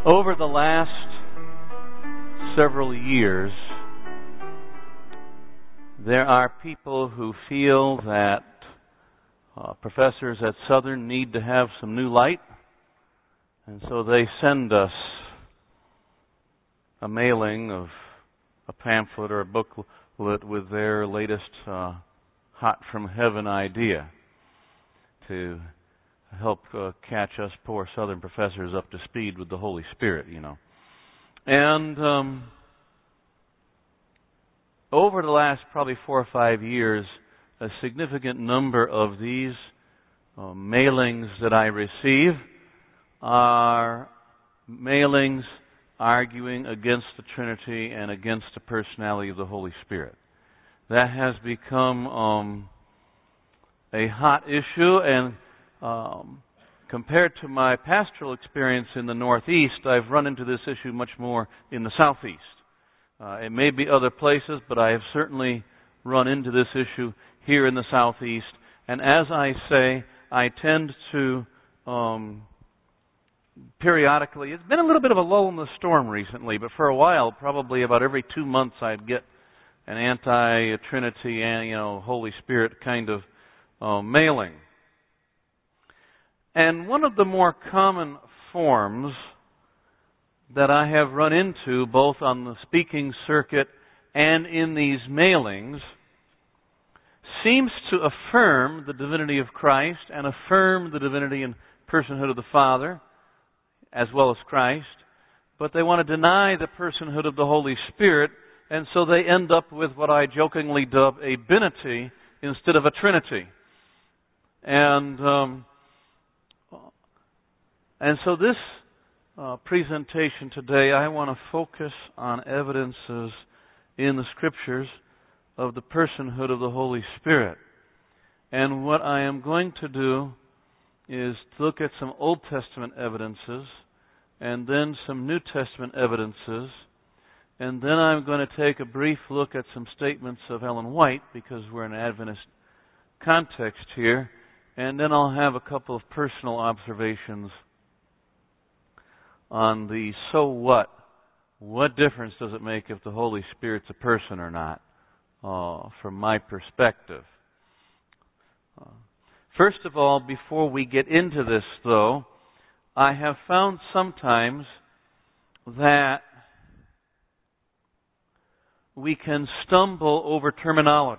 Over the last several years, there are people who feel that professors at Southern need to have some new light, and so they send us a mailing of a pamphlet or a booklet with their latest hot from heaven idea to help catch us poor Southern professors up to speed with the Holy Spirit, you know. And over the last probably 4 or 5 years, a significant number of these mailings that I receive are mailings arguing against the Trinity and against the personality of the Holy Spirit. That has become a hot issue, and compared to my pastoral experience in the Northeast, I've run into this issue much more in the Southeast. It may be other places, but I have certainly run into this issue here in the Southeast. And as I say, I tend to periodically, it's been a little bit of a lull in the storm recently, but for a while, probably about every 2 months, I'd get an anti-Trinity and, Holy Spirit kind of mailing. And one of the more common forms that I have run into, both on the speaking circuit and in these mailings, seems to affirm the divinity of Christ and affirm the divinity and personhood of the Father, as well as Christ, but they want to deny the personhood of the Holy Spirit, and so they end up with what I jokingly dub a binity instead of a Trinity. And so this presentation today, I want to focus on evidences in the Scriptures of the personhood of the Holy Spirit. And what I am going to do is to look at some Old Testament evidences and then some New Testament evidences, and then I'm going to take a brief look at some statements of Ellen White, because we're in an Adventist context here, and then I'll have a couple of personal observations on the so what. What difference does it make if the Holy Spirit's a person or not, from my perspective? First of all, before we get into this, though, I have found sometimes that we can stumble over terminology.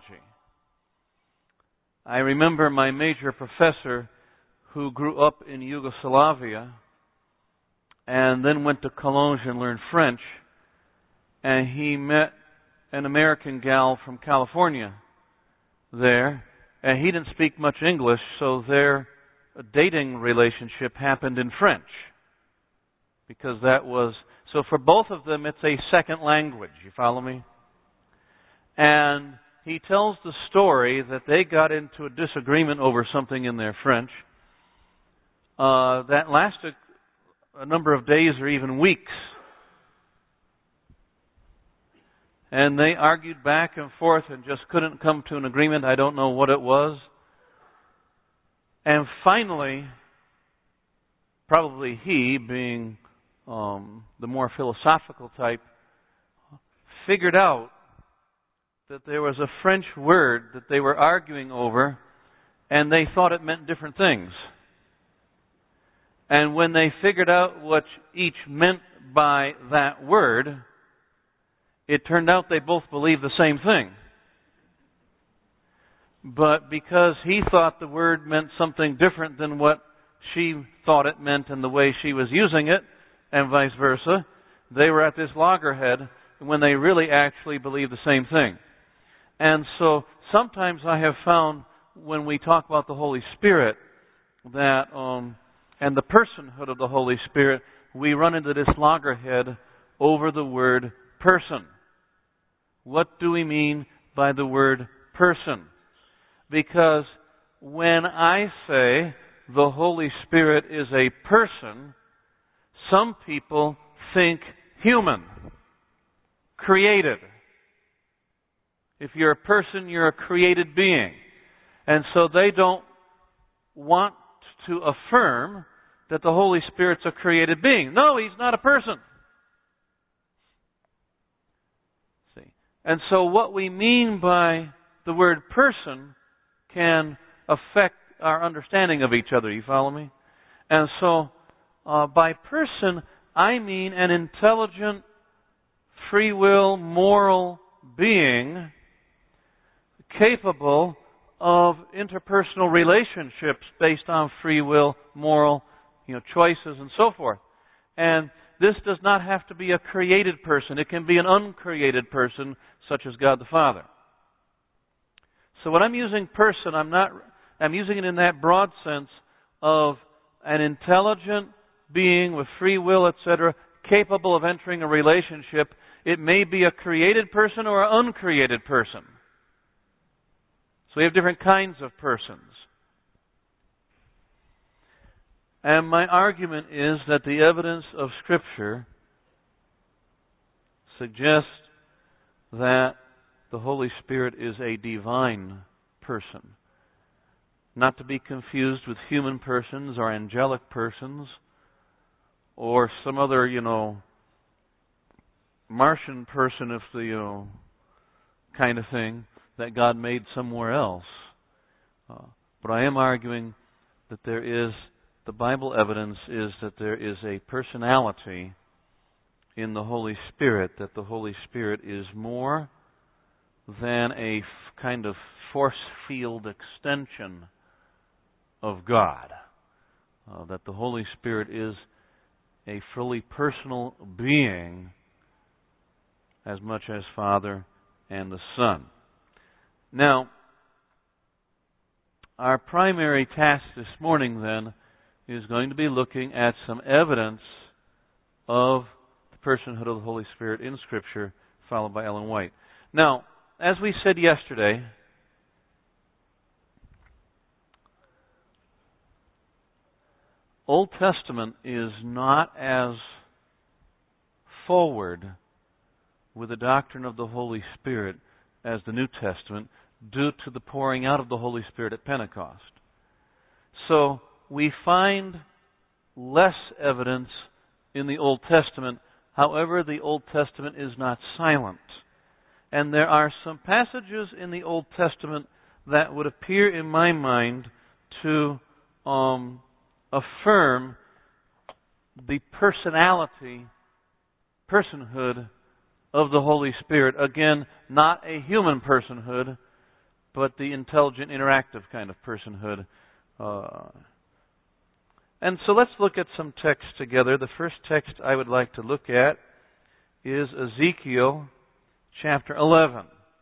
I remember my major professor who grew up in Yugoslavia and then went to Cologne and learned French, and he met an American gal from California there, and he didn't speak much English, so their dating relationship happened in French, because that was, so for both of them it's a second language, you follow me? And he tells the story that they got into a disagreement over something in their French that lasted a number of days or even weeks. And they argued back and forth and just couldn't come to an agreement. I don't know what it was. And finally, probably he, being the more philosophical type, figured out that there was a French word that they were arguing over, and they thought it meant different things. And when they figured out what each meant by that word, it turned out they both believed the same thing. But because he thought the word meant something different than what she thought it meant and the way she was using it, and vice versa, they were at this loggerhead when they really actually believed the same thing. And so sometimes I have found when we talk about the Holy Spirit that and the personhood of the Holy Spirit, we run into this loggerhead over the word person. What do we mean by the word person? Because when I say the Holy Spirit is a person, some people think human, created. If you're a person, you're a created being. And so they don't want to affirm that the Holy Spirit's a created being. No, He's not a person. See? And so what we mean by the word person can affect our understanding of each other. You follow me? And so by person, I mean an intelligent, free will, moral being capable of interpersonal relationships based on free will, moral, choices and so forth. And this does not have to be a created person. It can be an uncreated person, such as God the Father. So when I'm using person, I'm using it in that broad sense of an intelligent being with free will, etc., capable of entering a relationship. It may be a created person or an uncreated person. So we have different kinds of persons. And my argument is that the evidence of Scripture suggests that the Holy Spirit is a divine person. Not to be confused with human persons or angelic persons or some other, Martian person, if the, kind of thing that God made somewhere else. But I am arguing that the Bible evidence is that there is a personality in the Holy Spirit, that the Holy Spirit is more than a kind of force field extension of God. That the Holy Spirit is a fully personal being as much as Father and the Son. Now, our primary task this morning then is going to be looking at some evidence of the personhood of the Holy Spirit in Scripture, followed by Ellen White. Now, as we said yesterday, Old Testament is not as forward with the doctrine of the Holy Spirit as the New Testament due to the pouring out of the Holy Spirit at Pentecost. So we find less evidence in the Old Testament. However, the Old Testament is not silent. And there are some passages in the Old Testament that would appear in my mind to affirm the personhood of the Holy Spirit. Again, not a human personhood, but the intelligent, interactive kind of personhood. And so let's look at some texts together. The first text I would like to look at is Ezekiel chapter 11.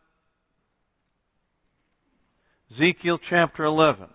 Ezekiel chapter 11.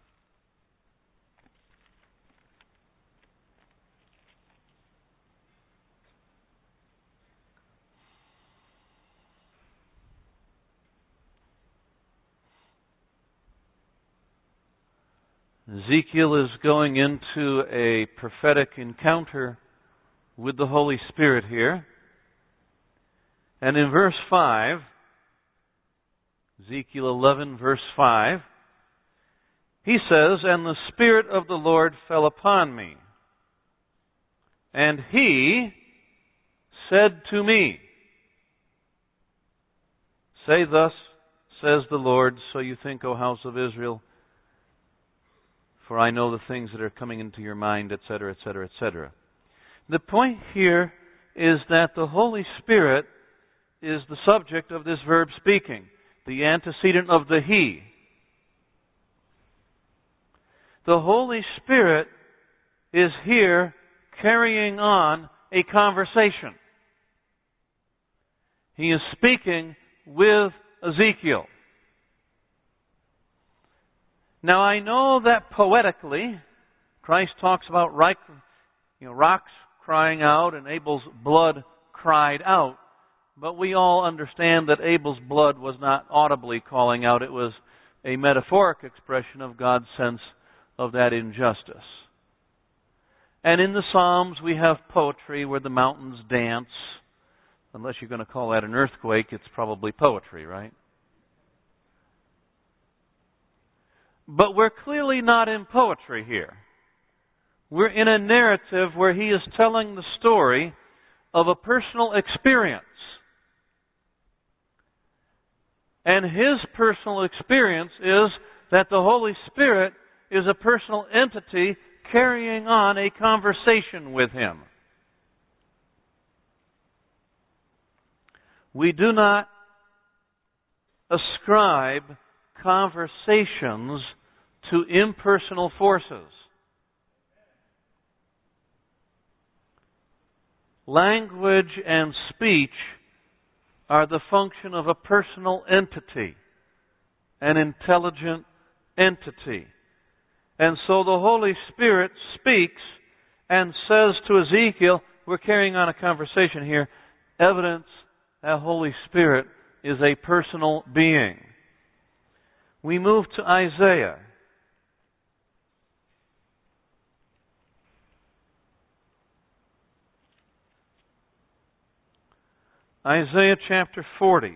Ezekiel is going into a prophetic encounter with the Holy Spirit here. And in verse 5, Ezekiel 11, verse 5, he says, "And the Spirit of the Lord fell upon me, and He said to me, Say thus, says the Lord, so you think, O house of Israel, for I know the things that are coming into your mind, etc., etc., etc." The point here is that the Holy Spirit is the subject of this verb speaking, the antecedent of the He. The Holy Spirit is here carrying on a conversation. He is speaking with Ezekiel. Now, I know that poetically, Christ talks about rocks crying out and Abel's blood cried out. But we all understand that Abel's blood was not audibly calling out. It was a metaphoric expression of God's sense of that injustice. And in the Psalms, we have poetry where the mountains dance. Unless you're going to call that an earthquake, it's probably poetry, right? But we're clearly not in poetry here. We're in a narrative where he is telling the story of a personal experience. And his personal experience is that the Holy Spirit is a personal entity carrying on a conversation with him. We do not ascribe conversations to impersonal forces. Language and speech are the function of a personal entity, an intelligent entity. And so the Holy Spirit speaks and says to Ezekiel, we're carrying on a conversation here, evidence that Holy Spirit is a personal being. We move to Isaiah. Isaiah chapter 40.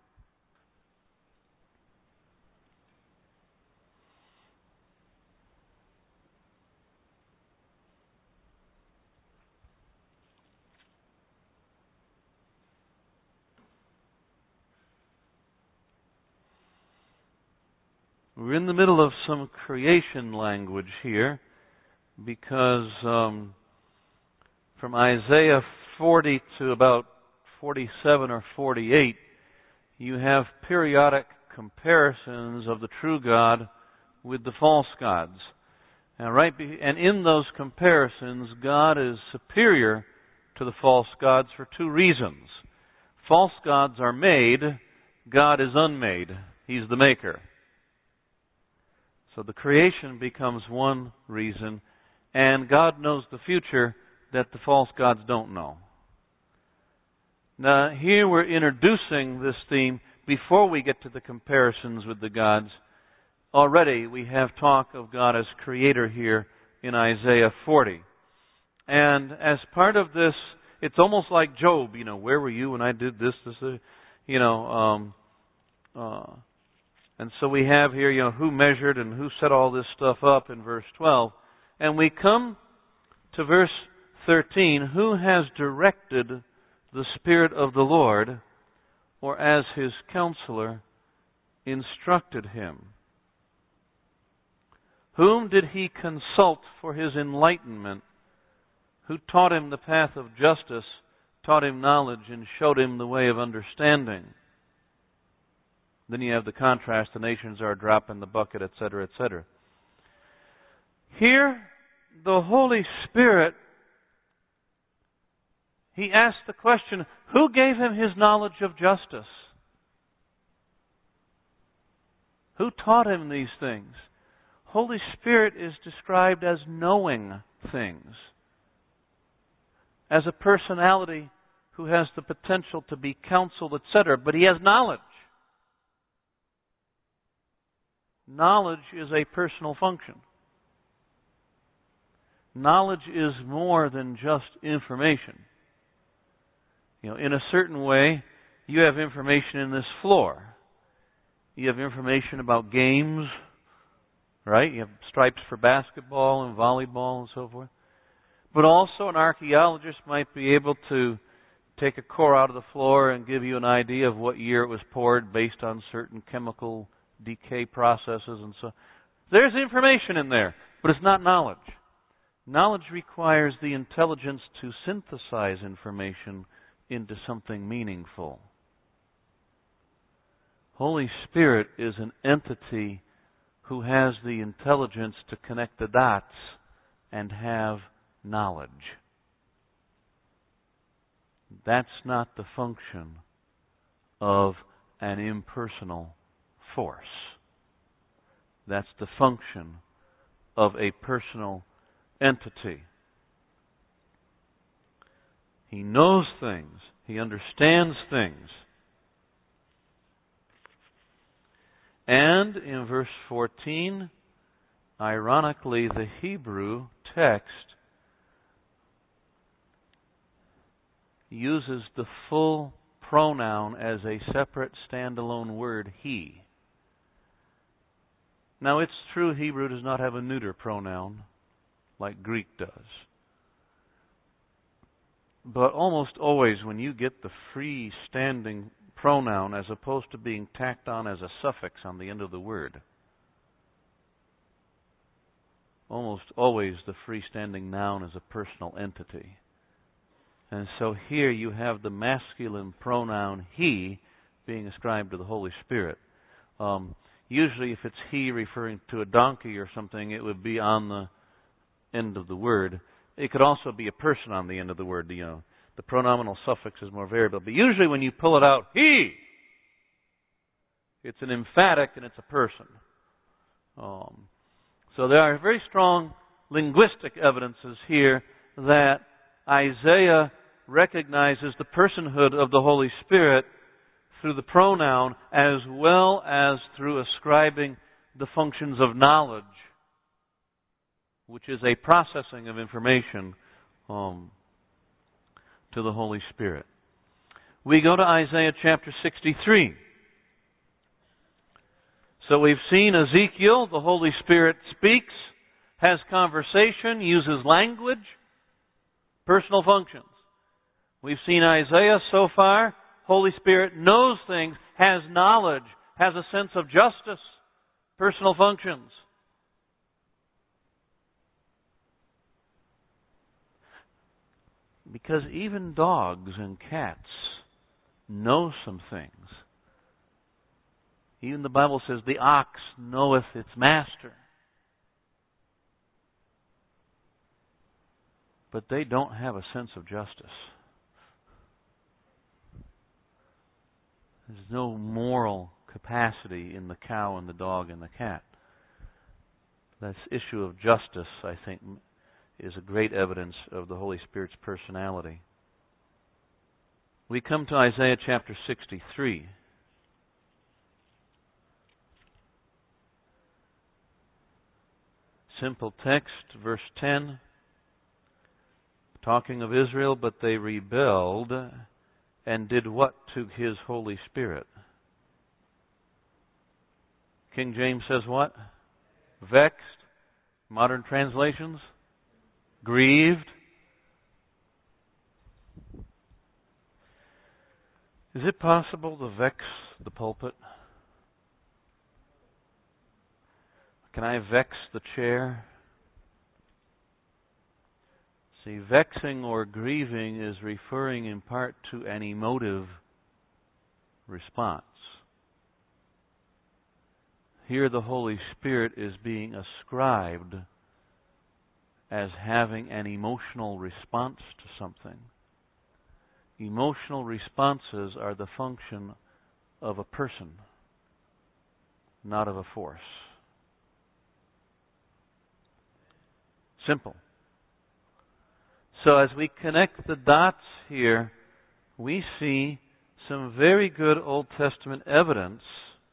We're in the middle of some creation language here because from Isaiah 40 to about 47 or 48, you have periodic comparisons of the true God with the false gods. And in those comparisons, God is superior to the false gods for two reasons. False gods are made, God is unmade. He's the maker. So the creation becomes one reason, and God knows the future that the false gods don't know. Now, here we're introducing this theme before we get to the comparisons with the gods. Already we have talk of God as creator here in Isaiah 40. And as part of this, it's almost like Job, where were you when I did this, and so we have here, who measured and who set all this stuff up in verse 12. And we come to verse 13, who has directed the Spirit of the Lord, or as his counselor instructed him? Whom did he consult for his enlightenment? Who taught him the path of justice, taught him knowledge, and showed him the way of understanding? Then you have the contrast, the nations are a drop in the bucket, etc., etc. Here, the Holy Spirit, he asked the question, who gave him his knowledge of justice? Who taught him these things? Holy Spirit is described as knowing things, as a personality who has the potential to be counseled, etc., but he has knowledge. Knowledge is a personal function. Knowledge is more than just information. In a certain way, you have information in this floor. You have information about games, right? You have stripes for basketball and volleyball and so forth. But also an archaeologist might be able to take a core out of the floor and give you an idea of what year it was poured based on certain chemical decay processes and so. There's information in there, but it's not knowledge. Knowledge requires the intelligence to synthesize information into something meaningful. Holy Spirit is an entity who has the intelligence to connect the dots and have knowledge. That's not the function of an impersonal force. That's the function of a personal entity. He knows things. He understands things. And in verse 14, ironically, the Hebrew text uses the full pronoun as a separate standalone word, he. Now it's true Hebrew does not have a neuter pronoun like Greek does. But almost always when you get the freestanding pronoun as opposed to being tacked on as a suffix on the end of the word, almost always the freestanding noun is a personal entity. And so here you have the masculine pronoun he being ascribed to the Holy Spirit. Usually if it's he referring to a donkey or something, it would be on the end of the word. It could also be a person on the end of the word. The pronominal suffix is more variable. But usually when you pull it out, he, it's an emphatic and it's a person. So there are very strong linguistic evidences here that Isaiah recognizes the personhood of the Holy Spirit through the pronoun as well as through ascribing the functions of knowledge, which is a processing of information, to the Holy Spirit. We go to Isaiah chapter 63. So we've seen Ezekiel, the Holy Spirit speaks, has conversation, uses language, personal functions. We've seen Isaiah so far. Holy Spirit knows things, has knowledge, has a sense of justice, personal functions. Because even dogs and cats know some things. Even the Bible says the ox knoweth its master. But they don't have a sense of justice. There's no moral capacity in the cow and the dog and the cat. This issue of justice, I think, is a great evidence of the Holy Spirit's personality. We come to Isaiah chapter 63. Simple text, verse 10. Talking of Israel, but they rebelled and did what to His Holy Spirit? King James says what? Vexed. Modern translations? Grieved. Is it possible to vex the pulpit? Can I vex the chair? See, vexing or grieving is referring in part to an emotive response. Here the Holy Spirit is being ascribed as having an emotional response to something. Emotional responses are the function of a person, not of a force. Simple. So as we connect the dots here, we see some very good Old Testament evidence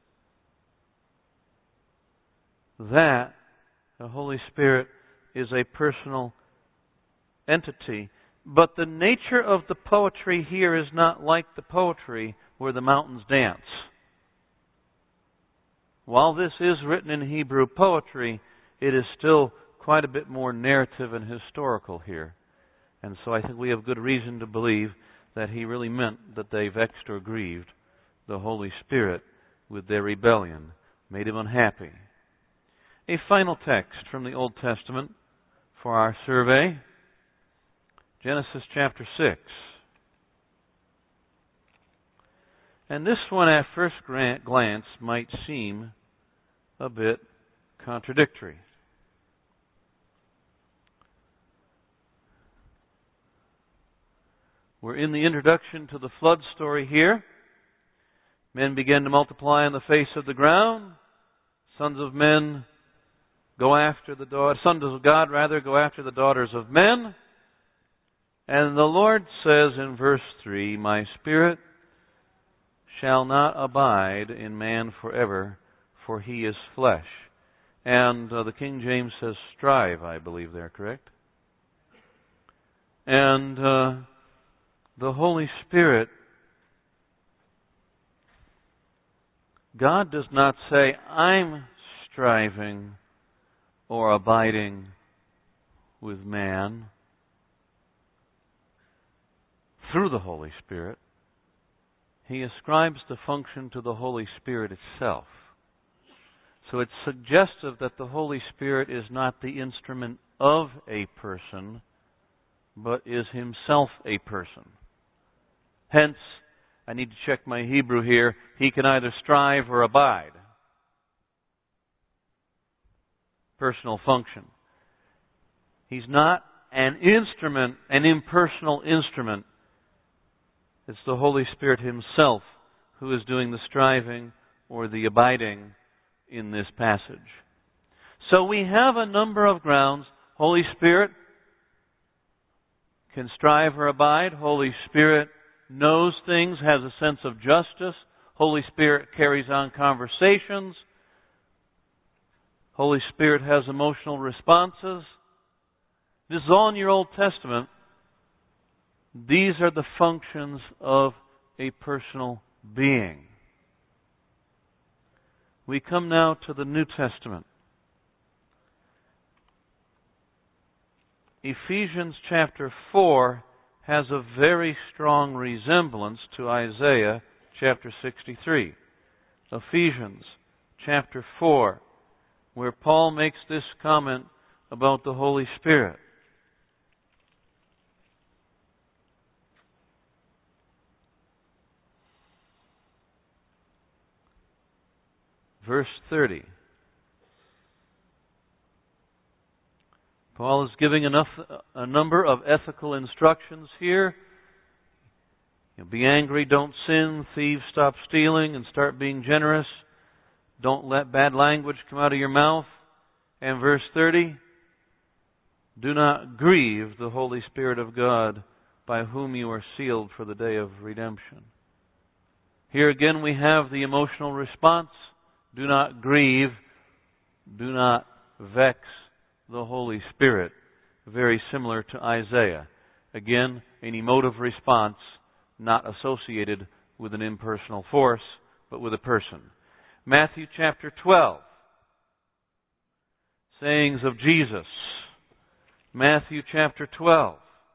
that the Holy Spirit is a personal entity. But the nature of the poetry here is not like the poetry where the mountains dance. While this is written in Hebrew poetry, it is still quite a bit more narrative and historical here. And so I think we have good reason to believe that he really meant that they vexed or grieved the Holy Spirit with their rebellion, made him unhappy. A final text from the Old Testament for our survey, Genesis chapter 6. And this one at first glance might seem a bit contradictory. We're in the introduction to the flood story here. Men begin to multiply on the face of the ground. Sons of men go after the daughters, sons of God rather go after the daughters of men. And the Lord says in verse 3, "My spirit shall not abide in man forever, for he is flesh." And the King James says strive, I believe there, correct? And the Holy Spirit, God does not say, "I'm striving or abiding with man through the Holy Spirit, he ascribes the function to the Holy Spirit itself. So it's suggestive that the Holy Spirit is not the instrument of a person, but is himself a person. Hence, I need to check my Hebrew here, he can either strive or abide. Personal function. He's not an instrument, an impersonal instrument. It's the Holy Spirit himself who is doing the striving or the abiding in this passage. So we have a number of grounds. Holy Spirit can strive or abide. Holy Spirit knows things, has a sense of justice. Holy Spirit carries on conversations. Holy Spirit has emotional responses. This is all in your Old Testament. These are the functions of a personal being. We come now to the New Testament. Ephesians chapter 4 has a very strong resemblance to Isaiah chapter 63. Ephesians chapter 4, where Paul makes this comment about the Holy Spirit. Verse 30. Paul is giving a number of ethical instructions here. Be angry, don't sin. Thieves, stop stealing and start being generous. Don't let bad language come out of your mouth. And verse 30, do not grieve the Holy Spirit of God, by whom you are sealed for the day of redemption. Here again we have the emotional response. Do not grieve. Do not vex the Holy Spirit. Very similar to Isaiah. Again, an emotive response not associated with an impersonal force, but with a person. Matthew chapter 12. Sayings of Jesus. Matthew chapter 12.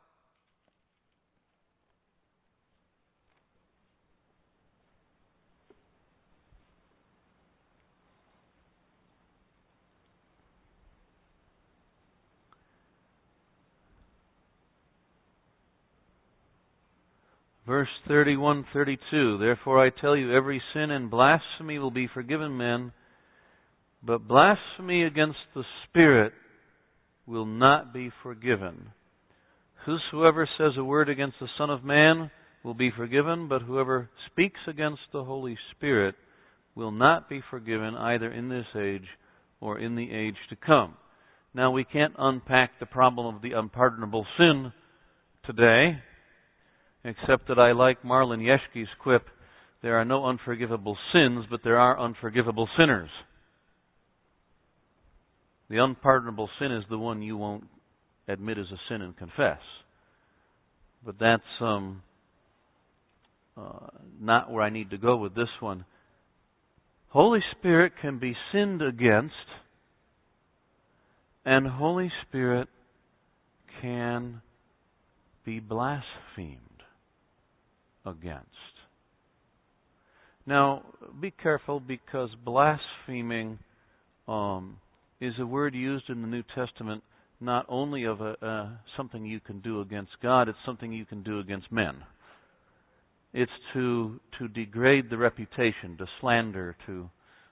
Verse 31, 32. Therefore I tell you, every sin and blasphemy will be forgiven men, but blasphemy against the Spirit will not be forgiven. Whosoever says a word against the Son of Man will be forgiven, but whoever speaks against the Holy Spirit will not be forgiven, either in this age or in the age to come. Now, we can't unpack the problem of the unpardonable sin today, except that I like Marlon Yeshke's quip, there are no unforgivable sins, but there are unforgivable sinners. The unpardonable sin is the one you won't admit as a sin and confess. But that's not where I need to go with this one. Holy Spirit can be sinned against, and Holy Spirit can be blasphemed against. Now, be careful, because blaspheming is a word used in the New Testament not only of something you can do against God, it's something you can do against men. It's to degrade the reputation, to slander, to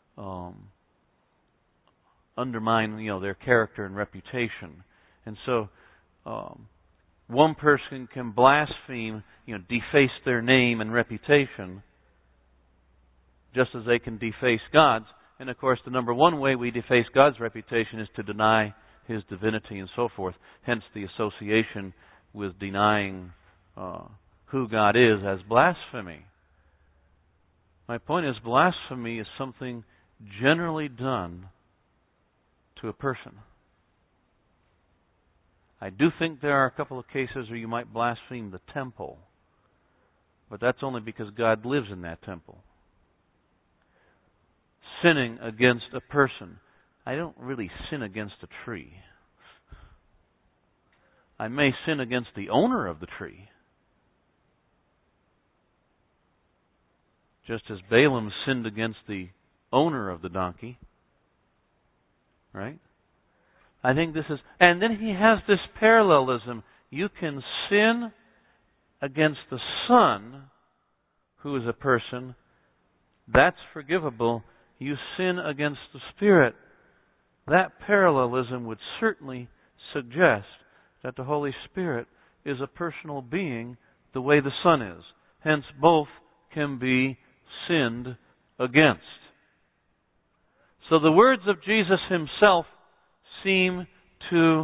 undermine their character and reputation. And so one person can blaspheme, deface their name and reputation, just as they can deface God's. And of course, the number one way we deface God's reputation is to deny His divinity and so forth. Hence the association with denying who God is as blasphemy. My point is, blasphemy is something generally done to a person. I do think there are a couple of cases where you might blaspheme the temple, but that's only because God lives in that temple. Sinning against a person. I don't really sin against a tree. I may sin against the owner of the tree, just as Balaam sinned against the owner of the donkey. Right? I think this is... And then he has this parallelism. You can sin against the Son, who is a person. That's forgivable. You sin against the Spirit. That parallelism would certainly suggest that the Holy Spirit is a personal being the way the Son is. Hence, both can be sinned against. So the words of Jesus himself seem to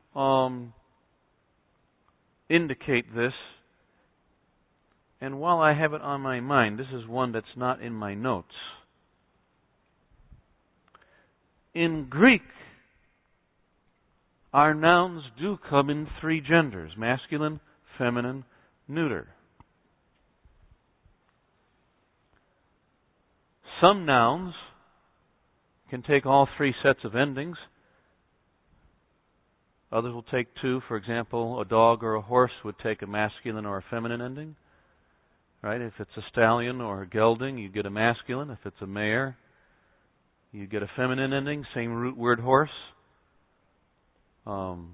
indicate this. And while I have it on my mind, this is one that's not in my notes. In Greek, our nouns do come in three genders: masculine, feminine, neuter. Some nouns can take all three sets of endings. Others will take two. For example, a dog or a horse would take a masculine or a feminine ending. Right? If it's a stallion or a gelding, you get a masculine. If it's a mare, you get a feminine ending. Same root word, horse. The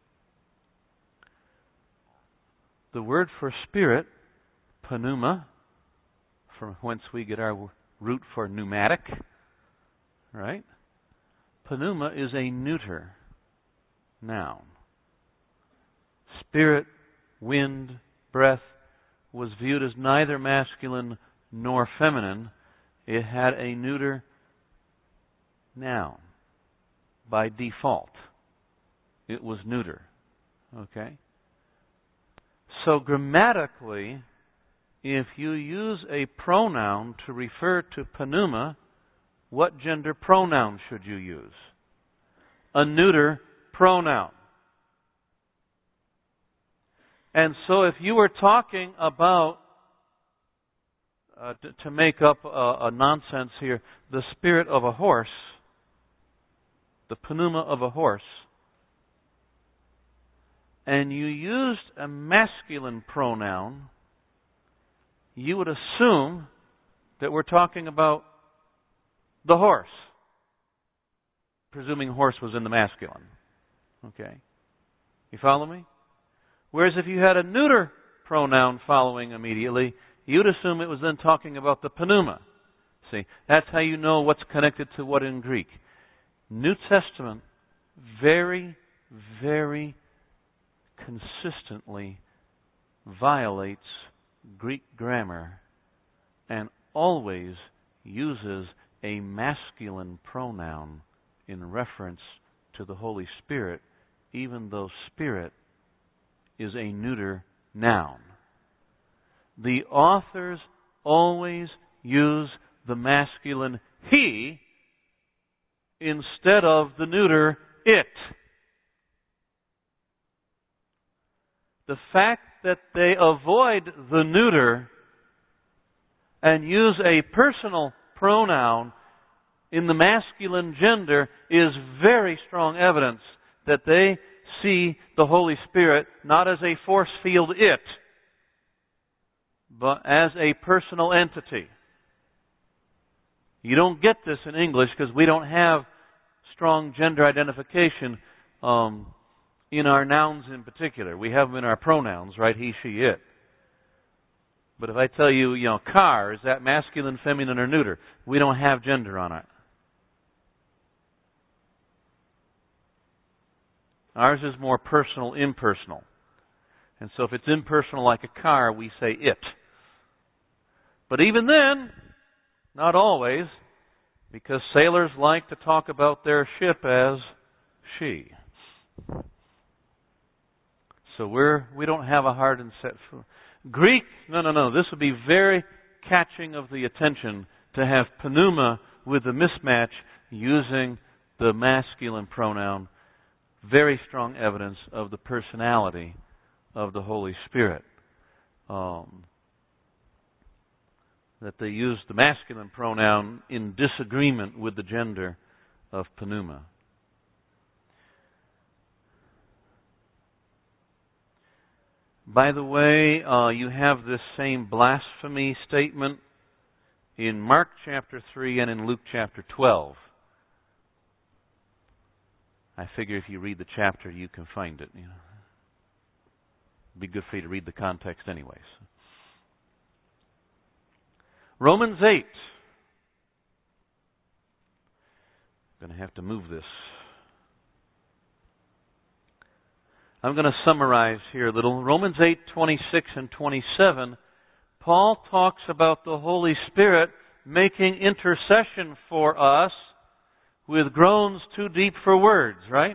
word for spirit, pneuma, from whence we get our root for pneumatic, right? Pneuma is a neuter noun. Spirit, wind, breath was viewed as neither masculine nor feminine. It had a neuter noun by default. It was neuter. Okay? So grammatically, if you use a pronoun to refer to pneuma, what gender pronoun should you use? A neuter pronoun. And so if you were talking about, to make up a nonsense here, the spirit of a horse, the pneuma of a horse, and you used a masculine pronoun, you would assume that we're talking about the horse, presuming horse was in the masculine. Okay? You follow me? Whereas if you had a neuter pronoun following immediately, you'd assume it was then talking about the pneuma. See, that's how you know what's connected to what in Greek. New Testament very, very consistently violates Greek grammar and always uses a masculine pronoun in reference to the Holy Spirit, even though Spirit is a neuter noun. The authors always use the masculine he instead of the neuter it. The fact that they avoid the neuter and use a personal pronoun in the masculine gender is very strong evidence that they see the Holy Spirit not as a force field it, but as a personal entity. You don't get this in English because we don't have strong gender identification in our nouns in particular. We have them in our pronouns, right? He, she, it. But if I tell you, car, is that masculine, feminine, or neuter? We don't have gender on it. Ours is more personal, impersonal. And so if it's impersonal like a car, we say it. But even then, not always, because sailors like to talk about their ship as she. So we don't have a hard and set foot. Greek, no. This would be very catching of the attention to have pneuma with the mismatch using the masculine pronoun. Very strong evidence of the personality of the Holy Spirit. That they use the masculine pronoun in disagreement with the gender of pneuma. By the way, you have this same blasphemy statement in Mark chapter 3 and in Luke chapter 12. I figure if you read the chapter, you can find it. It'd be good for you to read the context anyways. Romans 8. I'm going to have to move this. I'm going to summarize here a little. Romans 8:26 and 27. Paul talks about the Holy Spirit making intercession for us with groans too deep for words, right?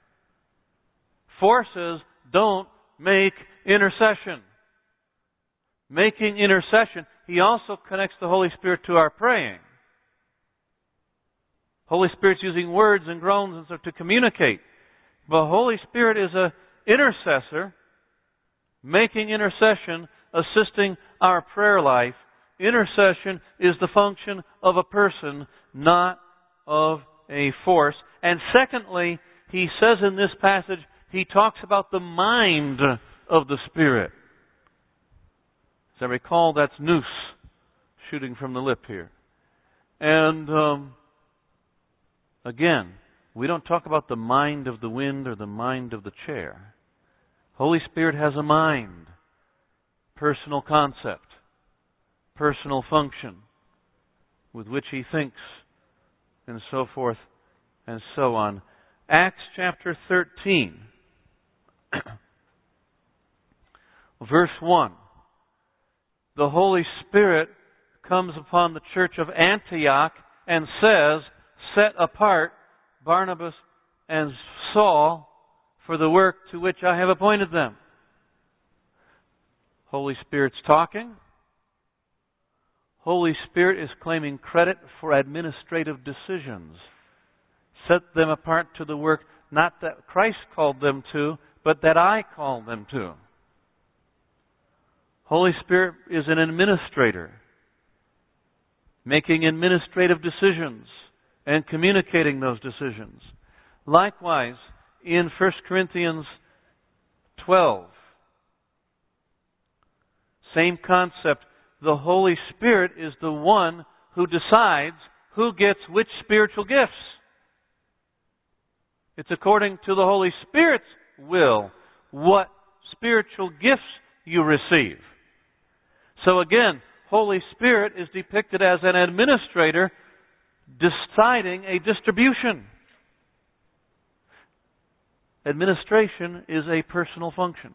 Forces don't make intercession. Making intercession. He also connects the Holy Spirit to our praying. Holy Spirit's using words and groans and so to communicate. But Holy Spirit is an intercessor, making intercession, assisting our prayer life. Intercession is the function of a person, not of a force. And secondly, he says in this passage, he talks about the mind of the Spirit. As I recall, that's nous, shooting from the lip here. And again, we don't talk about the mind of the wind or the mind of the chair. Holy Spirit has a mind, personal concept, personal function with which He thinks, and so forth and so on. Acts chapter 13, verse 1. The Holy Spirit comes upon the church of Antioch and says, "Set apart Barnabas and Saul for the work to which I have appointed them." Holy Spirit's talking. Holy Spirit is claiming credit for administrative decisions. Set them apart to the work not that Christ called them to, but that I called them to. Holy Spirit is an administrator, making administrative decisions and communicating those decisions. Likewise, in 1 Corinthians 12, same concept. The Holy Spirit is the one who decides who gets which spiritual gifts. It's according to the Holy Spirit's will what spiritual gifts you receive. So again, Holy Spirit is depicted as an administrator deciding a distribution. Administration is a personal function.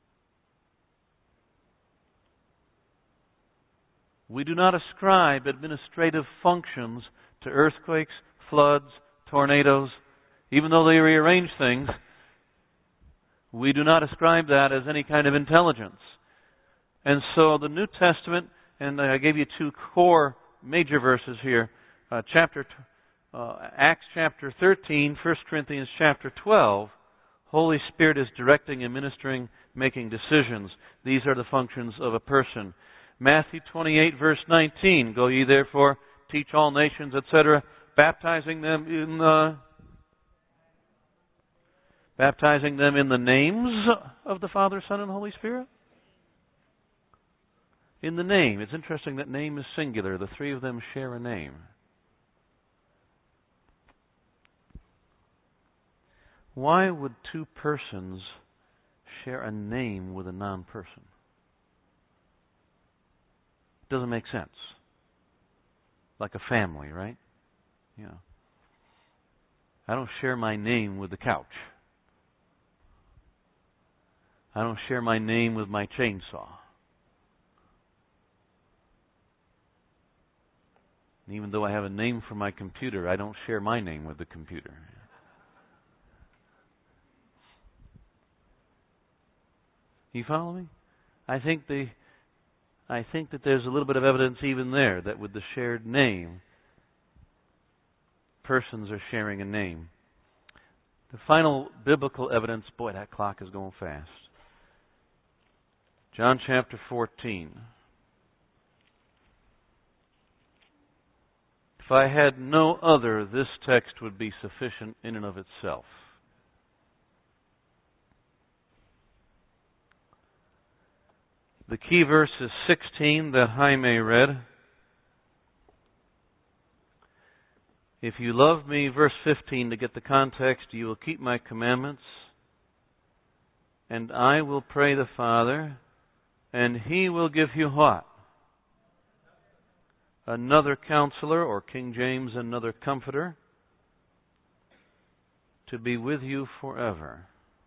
We do not ascribe administrative functions to earthquakes, floods, tornadoes. Even though they rearrange things, we do not ascribe that as any kind of intelligence. And so the New Testament, and I gave you two core major verses here, Acts chapter 13, 1 Corinthians chapter 12, Holy Spirit is directing and ministering, making decisions. These are the functions of a person. Matthew 28, verse 19, "Go ye therefore, teach all nations," etc., baptizing them in the names of the Father, Son, and Holy Spirit? In the name. It's interesting that name is singular. The three of them share a name. Why would two persons share a name with a non-person? It doesn't make sense. Like a family, right? Yeah. I don't share my name with the couch. I don't share my name with my chainsaw. And even though I have a name for my computer, I don't share my name with the computer. You follow me? I think that there's a little bit of evidence even there that with the shared name, persons are sharing a name. The final biblical evidence, boy, that clock is going fast. John chapter 14. If I had no other, this text would be sufficient in and of itself. The key verse is 16 that Jaime read. If you love me, verse 15, to get the context, you will keep my commandments, and I will pray the Father, and He will give you what? Another counselor, or King James, another comforter, to be with you forever.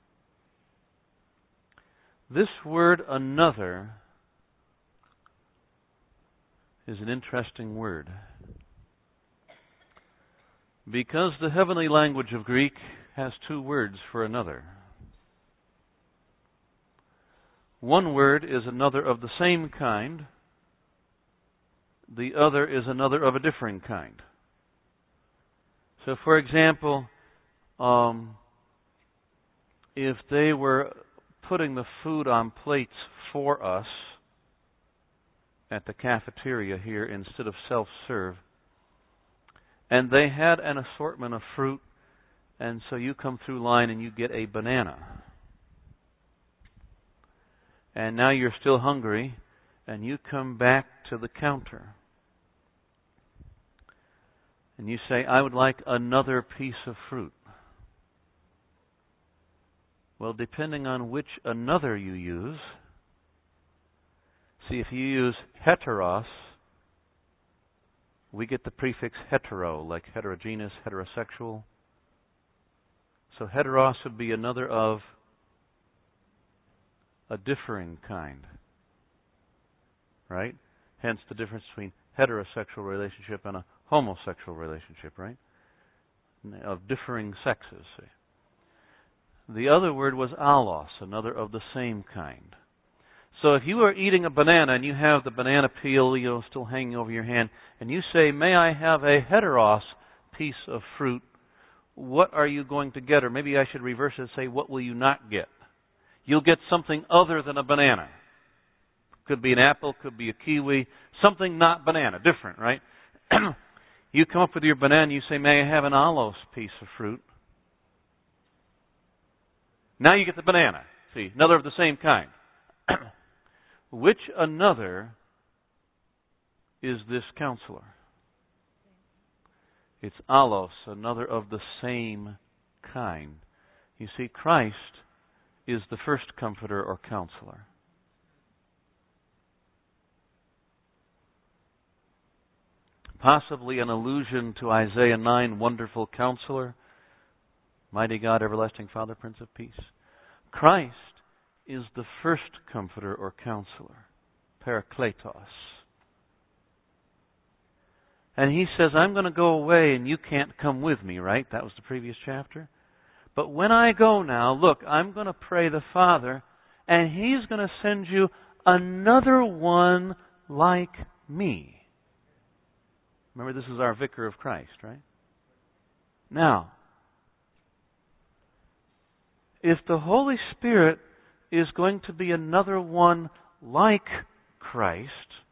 This word, another, is an interesting word. Because the heavenly language of Greek has two words for another. One word is another of the same kind. The other is another of a differing kind. So, for example, if they were putting the food on plates for us at the cafeteria here instead of self-serve, and they had an assortment of fruit, and so you come through line and you get a banana. And now you're still hungry, and you come back to the counter. And you say, I would like another piece of fruit. Well, depending on which another you use, see, if you use heteros, we get the prefix hetero, like heterogeneous, heterosexual. So heteros would be another of a differing kind. Right? Hence the difference between heterosexual relationship and a homosexual relationship, right? Of differing sexes. See? The other word was allos, another of the same kind. So if you are eating a banana and you have the banana peel, still hanging over your hand, and you say, may I have a heteros piece of fruit, what are you going to get? Or maybe I should reverse it and say, what will you not get? You'll get something other than a banana. Could be an apple, could be a kiwi, something not banana, different, right? You come up with your banana and you say, may I have an allos piece of fruit? Now you get the banana. See, another of the same kind. Which another is this counselor? It's allos, another of the same kind. You see, Christ is the first comforter or counselor. Possibly an allusion to Isaiah 9, wonderful counselor, mighty God, everlasting Father, Prince of Peace. Christ is the first comforter or counselor, Parakletos. And He says, I'm going to go away and you can't come with me, right? That was the previous chapter. But when I go now, look, I'm going to pray the Father, and He's going to send you another one like me. Remember, this is our vicar of Christ, right? Now, if the Holy Spirit is going to be another one like Christ,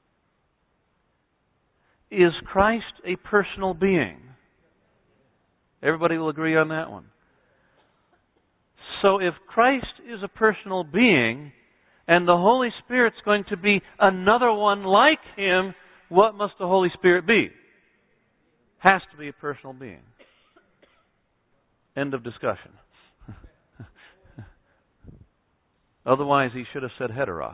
is Christ a personal being? Everybody will agree on that one. So if Christ is a personal being, and the Holy Spirit's going to be another one like Him, what must the Holy Spirit be? Has to be a personal being. End of discussion. Otherwise, He should have said heteros.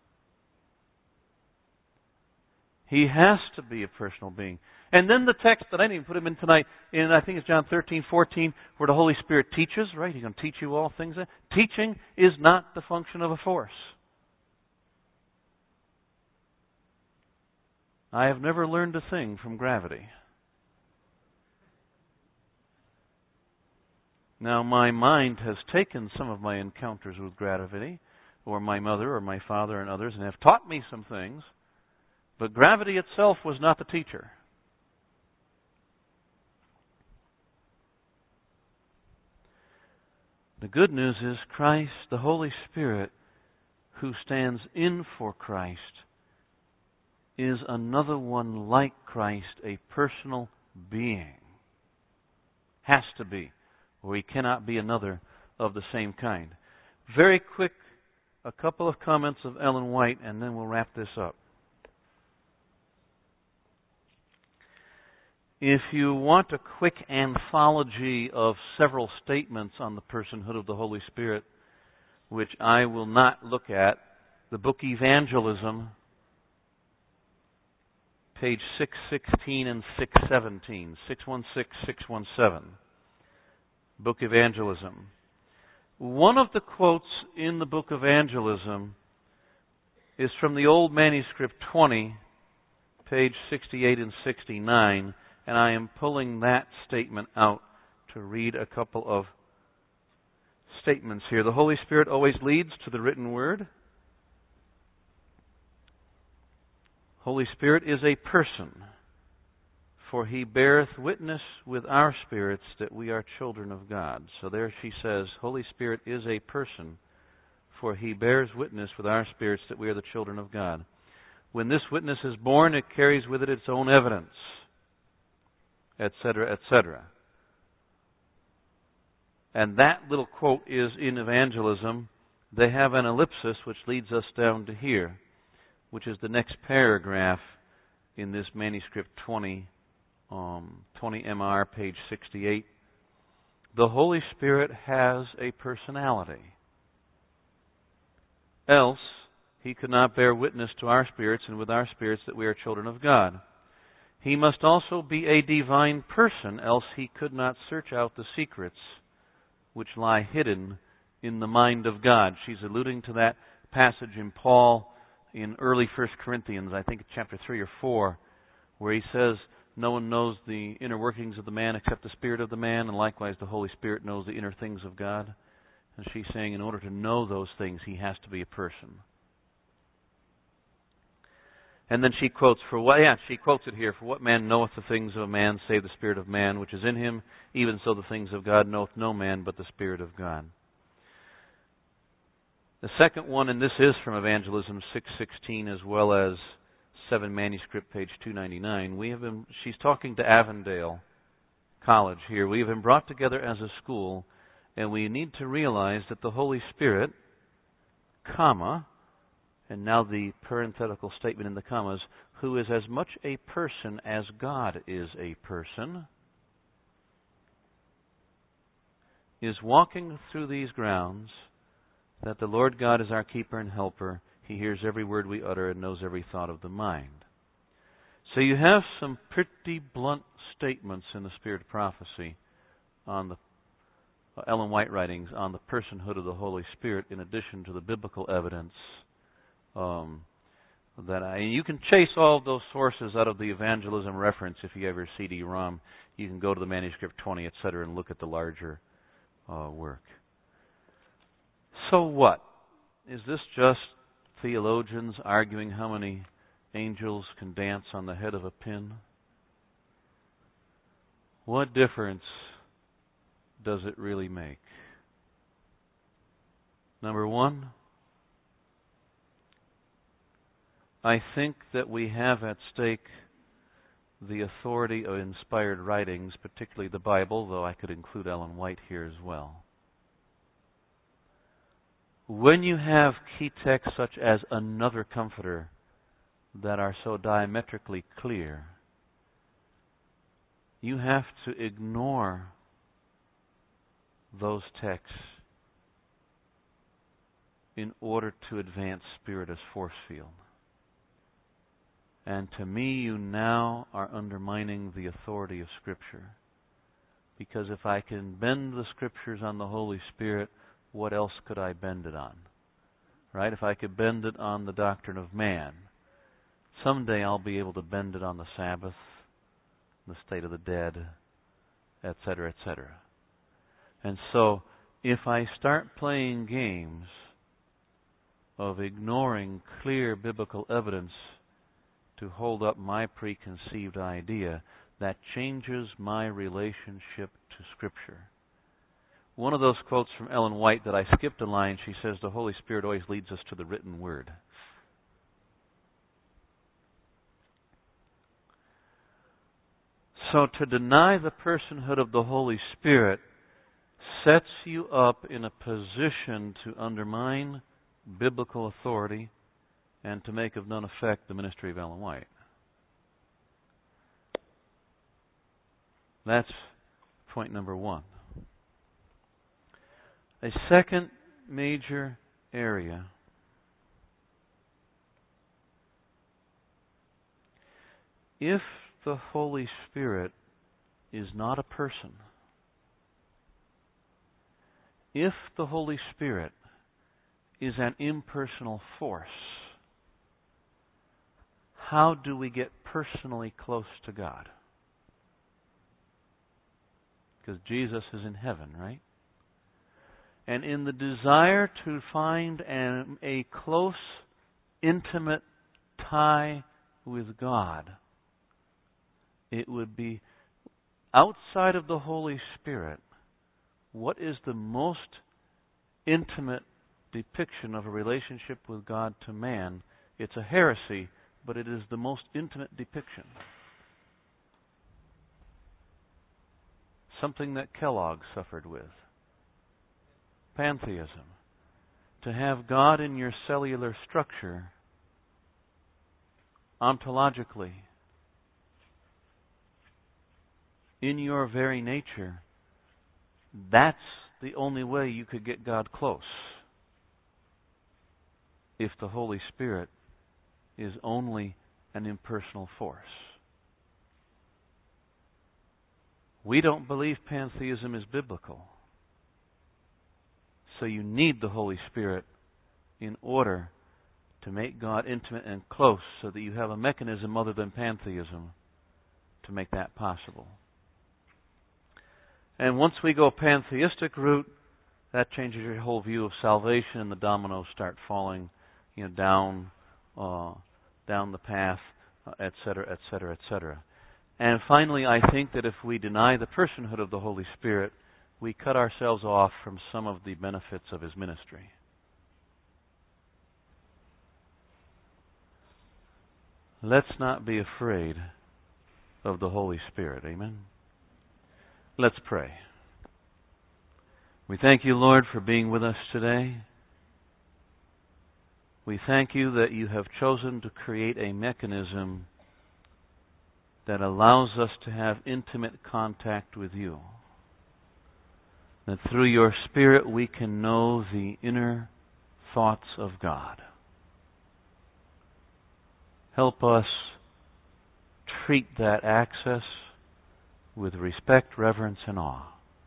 He has to be a personal being. And then the text that I didn't even put him in tonight, I think it's John 13:14, where the Holy Spirit teaches, right? He's going to teach you all things. Teaching is not the function of a force. I have never learned a thing from gravity. Now, my mind has taken some of my encounters with gravity, or my mother or my father and others, and have taught me some things, but gravity itself was not the teacher. The good news is Christ, the Holy Spirit, who stands in for Christ, is another one like Christ, a personal being. Has to be, or He cannot be another of the same kind. Very quick a couple of comments of Ellen White, and then we'll wrap this up. If you want a quick anthology of several statements on the personhood of the Holy Spirit, which I will not look at, the book Evangelism, page 616 and 617, 616, 617, book Evangelism. One of the quotes in the book Evangelism is from the old manuscript 20, page 68 and 69, and I am pulling that statement out to read a couple of statements here. The Holy Spirit always leads to the written word. Holy Spirit is a person, for He beareth witness with our spirits that we are children of God. So there she says, Holy Spirit is a person, for He bears witness with our spirits that we are the children of God. When this witness is born, it carries with it its own evidence, etc., etc. And that little quote is in Evangelism. They have an ellipsis which leads us down to here, which is the next paragraph in this manuscript 20 MR, page 68. The Holy Spirit has a personality. Else, He could not bear witness to our spirits and with our spirits that we are children of God. He must also be a divine person, else He could not search out the secrets which lie hidden in the mind of God. She's alluding to that passage in Paul in early 1 Corinthians, I think it's chapter 3 or 4, where he says, no one knows the inner workings of the man except the spirit of the man, and likewise the Holy Spirit knows the inner things of God. And she's saying in order to know those things, He has to be a person. And then she quotes it here, for what man knoweth the things of a man, save the spirit of man which is in him? Even so the things of God knoweth no man but the Spirit of God. The second one, and this is from Evangelism 616 as well as 7 manuscript, page 299. She's talking to Avondale College here. We have been brought together as a school, and we need to realize that the Holy Spirit, comma, and now the parenthetical statement in the commas, who is as much a person as God is a person, is walking through these grounds, that the Lord God is our keeper and helper. He hears every word we utter and knows every thought of the mind. So you have some pretty blunt statements in the Spirit of Prophecy on the Ellen White writings on the personhood of the Holy Spirit, in addition to the biblical evidence. You can chase all of those sources out of the Evangelism reference if you have your CD-ROM. You can go to the manuscript 20, etc., and look at the larger work. So what? Is this just theologians arguing how many angels can dance on the head of a pin? What difference does it really make? Number one, I think that we have at stake the authority of inspired writings, particularly the Bible, though I could include Ellen White here as well. When you have key texts such as Another Comforter that are so diametrically clear, you have to ignore those texts in order to advance Spirit as force field. And to me, you now are undermining the authority of Scripture. Because if I can bend the Scriptures on the Holy Spirit, what else could I bend it on? Right? If I could bend it on the doctrine of man, someday I'll be able to bend it on the Sabbath, the state of the dead, etc., etc. And so, if I start playing games of ignoring clear biblical evidence to hold up my preconceived idea, that changes my relationship to Scripture. One of those quotes from Ellen White that I skipped a line, she says, the Holy Spirit always leads us to the written word. So to deny the personhood of the Holy Spirit sets you up in a position to undermine biblical authority and to make of none effect the ministry of Ellen White. That's point number one. A second major area if the Holy Spirit is not a person, if the Holy Spirit is an impersonal force, how do we get personally close to God? Because Jesus is in heaven, right? And in the desire to find a close, intimate tie with God, it would be outside of the Holy Spirit. What is the most intimate depiction of a relationship with God to man? It's a heresy, but it is the most intimate depiction. Something that Kellogg suffered with. Pantheism. To have God in your cellular structure, ontologically, in your very nature, that's the only way you could get God close. If the Holy Spirit is only an impersonal force. We don't believe pantheism is biblical. So you need the Holy Spirit in order to make God intimate and close so that you have a mechanism other than pantheism to make that possible. And once we go pantheistic route, that changes your whole view of salvation, and the dominoes start falling, down the path, etc., etc., etc. And finally, I think that if we deny the personhood of the Holy Spirit, we cut ourselves off from some of the benefits of His ministry. Let's not be afraid of the Holy Spirit. Amen? Let's pray. We thank you, Lord, for being with us today. We thank you that you have chosen to create a mechanism that allows us to have intimate contact with you. That through your Spirit we can know the inner thoughts of God. Help us treat that access with respect, reverence, and awe.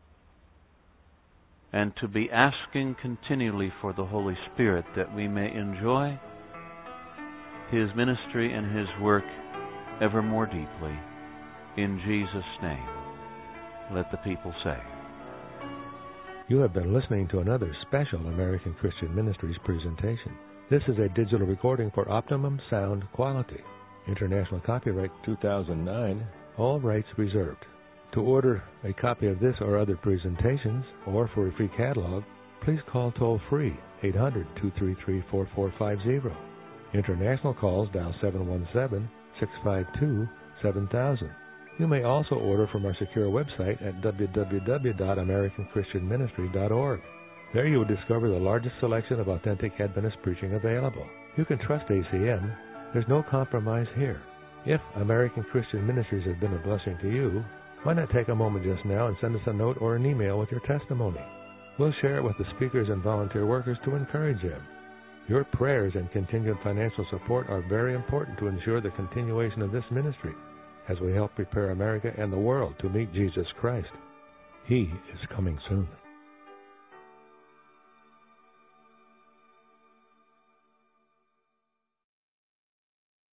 And to be asking continually for the Holy Spirit that we may enjoy His ministry and His work ever more deeply. In Jesus' name, let the people say. You have been listening to another special American Christian Ministries presentation. This is a digital recording for optimum sound quality. International copyright 2009, all rights reserved. To order a copy of this or other presentations, or for a free catalog, please call toll-free 800-233-4450. International calls dial 717-652-7000. You may also order from our secure website at www.americanchristianministry.org. There you will discover the largest selection of authentic Adventist preaching available. You can trust ACM. There's no compromise here. If American Christian Ministries has been a blessing to you, why not take a moment just now and send us a note or an email with your testimony? We'll share it with the speakers and volunteer workers to encourage them. Your prayers and continued financial support are very important to ensure the continuation of this ministry as we help prepare America and the world to meet Jesus Christ. He is coming soon.